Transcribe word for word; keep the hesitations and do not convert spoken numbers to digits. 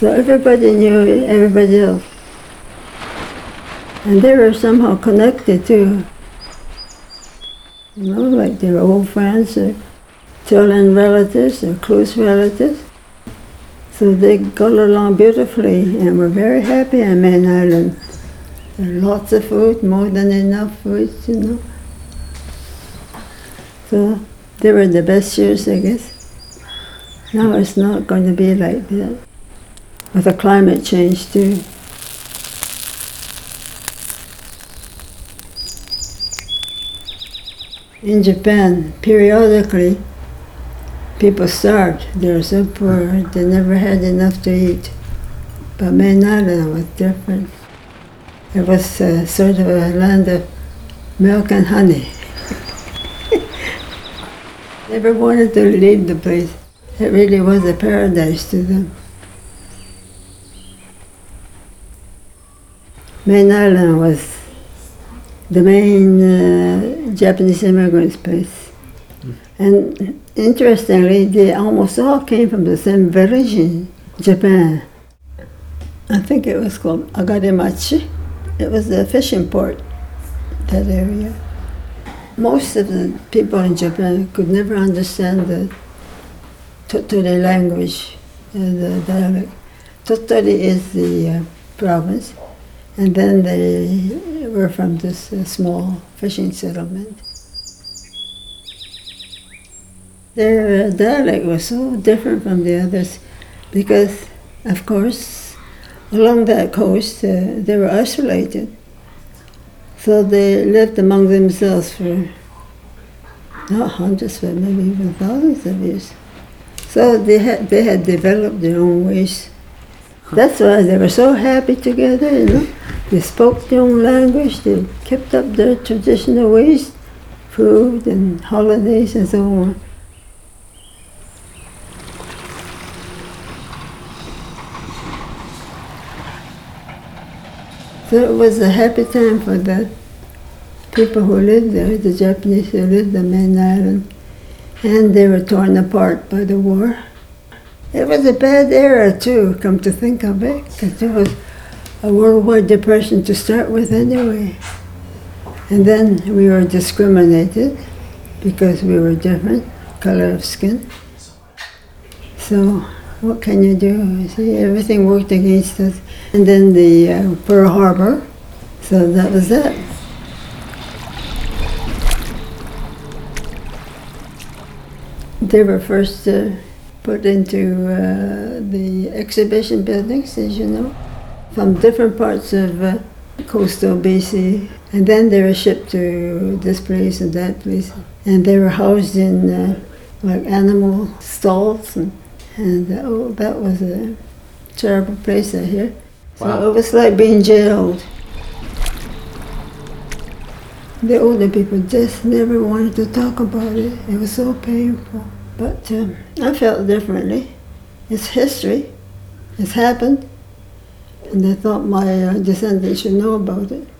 So everybody knew everybody else. And they were somehow connected too. You know, like they were old friends, or children relatives, or close relatives. So they got along beautifully and were very happy on Main Island. There were lots of food, more than enough food, you know. So they were the best years, I guess. Now it's not going to be like that. With the climate change too. In Japan, periodically, people starved. They were so poor, they never had enough to eat. But Main Island was different. It was uh, sort of a land of milk and honey. Never wanted to leave the place. It really was a paradise to them. Main Island was the main uh, Japanese immigrants' place. Mm. And interestingly, they almost all came from the same village in Japan. I think it was called Agarimachi. It was a fishing port, that area. Most of the people in Japan could never understand the Tottori language, uh, the dialect. Tottori is the uh, province, and then they were from this uh, small fishing settlement. Their uh, dialect was so different from the others because, of course, along that coast, uh, they were isolated. So they lived among themselves for not hundreds, but maybe even thousands of years. So they had, they had developed their own ways. That's why they were so happy together, you know. They spoke their own language, they kept up their traditional ways, food and holidays and so on. So it was a happy time for the people who lived there, the Japanese who lived on Main Island. And they were torn apart by the war. It was a bad era too, come to think of it, because there was a worldwide depression to start with anyway. And then we were discriminated because we were different, color of skin. So what can you do? You see, everything worked against us. And then the uh, Pearl Harbor, so that was it. They were first uh, put into uh, the exhibition buildings, as you know, from different parts of uh, coastal B C. And then they were shipped to this place and that place. And they were housed in uh, like animal stalls. And, and uh, oh, that was a terrible place, I hear. Wow. So it was like being jailed. The older people just never wanted to talk about it. It was so painful. But um, I felt differently. It's history. It's happened. And I thought my uh, descendants should know about it.